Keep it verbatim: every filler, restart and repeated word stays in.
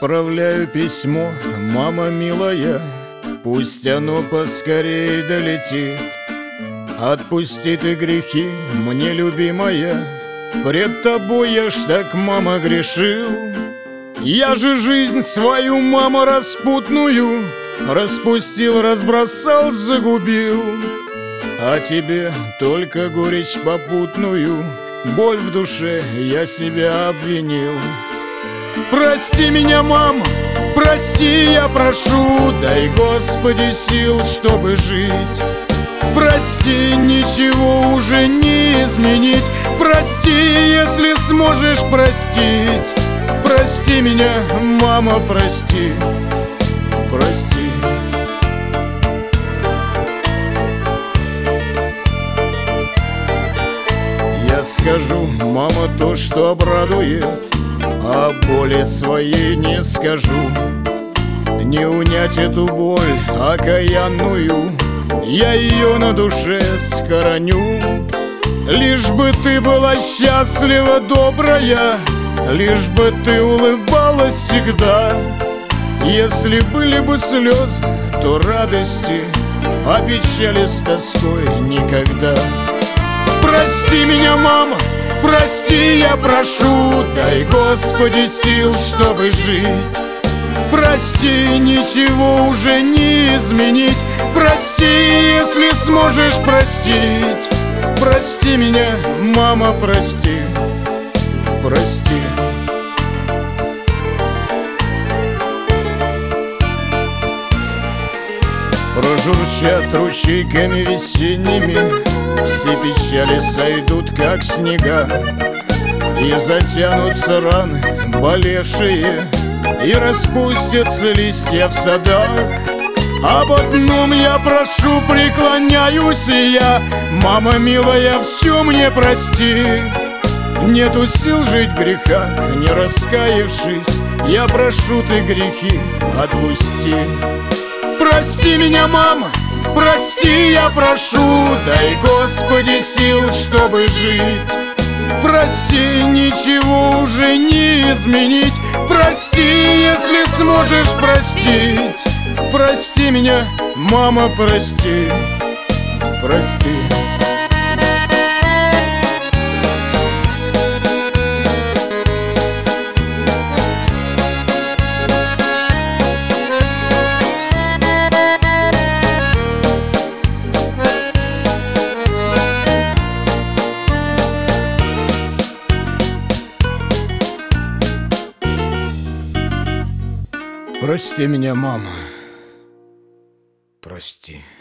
Отправляю письмо, мама милая, пусть оно поскорей долетит. Отпусти ты грехи, мне любимая, пред тобой я ж так, мама, грешил. Я же жизнь свою, мама, распутную распустил, разбросал, загубил. А тебе только горечь попутную, боль в душе, я себя обвинил. Прости меня, мама, прости, я прошу, дай, Господи, сил, чтобы жить. Прости, ничего уже не изменить, прости, если сможешь простить. Прости меня, мама, прости, прости. Я скажу, мама, то, что обрадует, а боли своей не скажу. Не унять эту боль окаянную, я ее на душе скороню. Лишь бы ты была счастлива, добрая, лишь бы ты улыбалась всегда. Если были бы слезы, то радости, а печали с тоской никогда. Прости меня, мама, прости, я прошу, дай, Господи, сил, чтобы жить. Прости, ничего уже не изменить, прости, если сможешь простить. Прости меня, мама, прости, прости. Прожурчат ручейками весенними, все печали сойдут, как снега, и затянутся раны болевшие, и распустятся листья в садах. Об одном я прошу, преклоняюсь и я, мама милая, все мне прости. Нету сил жить в грехах, не раскаявшись, я прошу, ты грехи отпусти. Прости меня, мама, прости, я прошу, дай, Господи, сил, чтобы жить. Прости, ничего уже не изменить, прости, если сможешь простить. Прости меня, мама, прости, прости. Прости меня, мама, прости.